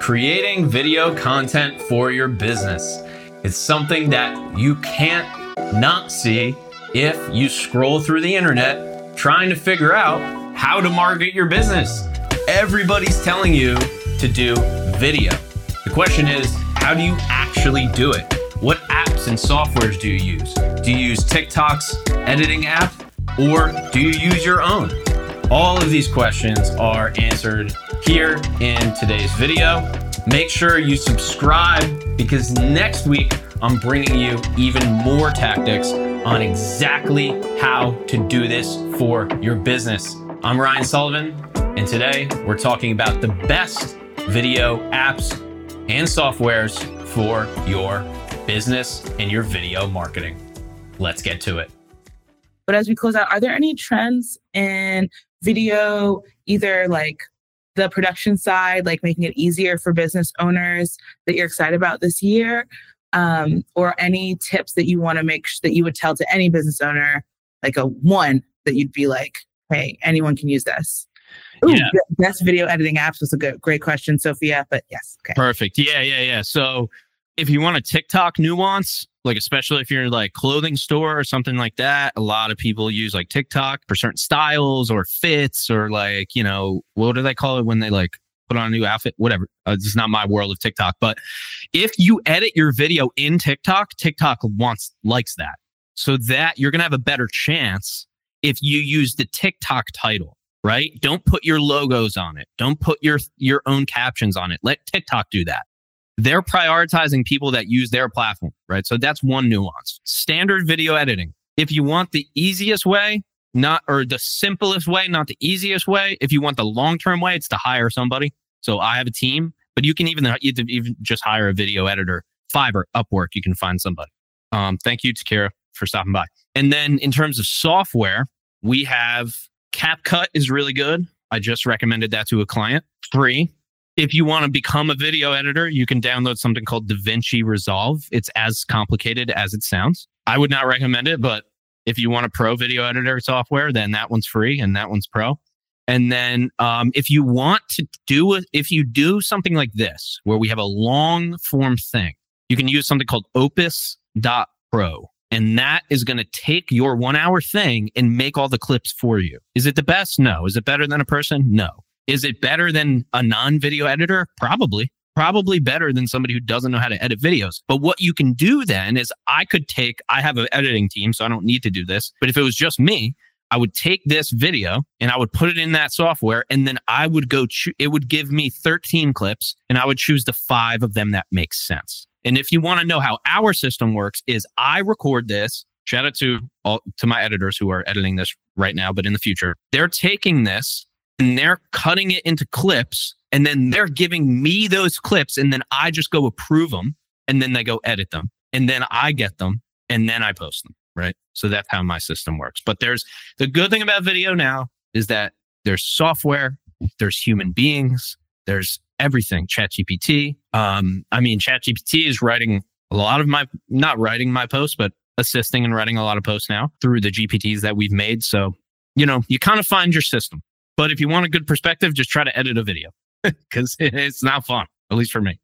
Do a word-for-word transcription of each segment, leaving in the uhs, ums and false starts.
Creating video content for your business. It's something that you can't not see if you scroll through the internet trying to figure out how to market your business. Everybody's telling you to do video. The question is, how do you actually do it? What apps and softwares do you use? Do you use TikTok's editing app, or do you use your own? All of these questions are answered here in today's video. Make sure you subscribe, because next week I'm bringing you even more tactics on exactly how to do this for your business. I'm Ryan Sullivan, and today we're talking about the best video apps and softwares for your business and your video marketing. Let's get to it. But as we close out, are there any trends in video, either like the production side, like making it easier for business owners that you're excited about this year? Um, or any tips that you want to make sh- that you would tell to any business owner, like a one that you'd be like, hey, anyone can use this? Ooh, yeah. Best video editing apps was a good, great question, Sophia, but yes. Okay. Perfect. Yeah, yeah, yeah. So if you want a TikTok nuance, like especially if you're like clothing store or something like that, a lot of people use like TikTok for certain styles or fits, or like, you know, what do they call it when they like put on a new outfit? Whatever. Uh, this is not my world of TikTok, but if you edit your video in TikTok, TikTok wants likes that, so that you're gonna have a better chance if you use the TikTok title, right? Don't put your logos on it. Don't put your your own captions on it. Let TikTok do that. They're prioritizing people that use their platform, right? So that's one nuance. Standard video editing. If you want the easiest way, not or the simplest way, not the easiest way. If you want the long-term way, it's to hire somebody. So I have a team, but you can even, even just hire a video editor. Fiverr, Upwork, you can find somebody. Um, thank you, Takira, for stopping by. And then in terms of software, we have CapCut is really good. I just recommended that to a client. Free. If you want to become a video editor, you can download something called DaVinci Resolve. It's as complicated as it sounds. I would not recommend it, but if you want a pro video editor software, then that one's free and that one's pro. And then um, if you want to do it, if you do something like this, where we have a long form thing, you can use something called Opus dot pro. And that is going to take your one hour thing and make all the clips for you. Is it the best? No. Is it better than a person? No. Is it better than a non-video editor? Probably. Probably better than somebody who doesn't know how to edit videos. But what you can do then is I could take, I have an editing team, so I don't need to do this. But if it was just me, I would take this video and I would put it in that software, and then I would go, cho- it would give me thirteen clips, and I would choose the five of them that make sense. And if you want to know how our system works, is I record this. Shout out to all to my editors who are editing this right now, but in the future, they're taking this and they're cutting it into clips, and then they're giving me those clips, and then I just go approve them, and then they go edit them, and then I get them, and then I post them, right? So that's how my system works. But there's the good thing about video now is that there's software, there's human beings, there's everything. ChatGPT. Um, I mean, ChatGPT is writing a lot of my, not writing my posts, but assisting and writing a lot of posts now through the G P Ts that we've made. So, you know, you kind of find your system. But if you want a good perspective, just try to edit a video, because it's not fun, at least for me.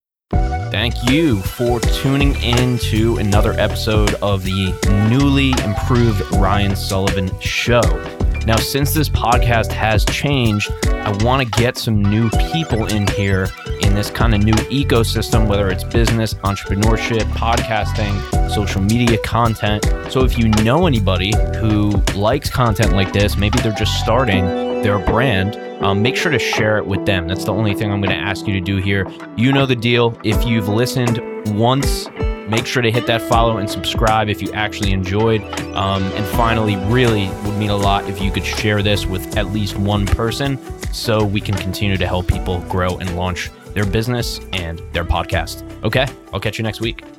Thank you for tuning in to another episode of the newly improved Ryan Sullivan Show. Now, since this podcast has changed, I want to get some new people in here in this kind of new ecosystem, whether it's business, entrepreneurship, podcasting, social media content. So if you know anybody who likes content like this, maybe they're just starting their brand, um, make sure to share it with them. That's the only thing I'm going to ask you to do here. You know the deal. If you've listened once, make sure to hit that follow and subscribe if you actually enjoyed. Um, and finally, really would mean a lot if you could share this with at least one person, so we can continue to help people grow and launch their business and their podcast. Okay, I'll catch you next week.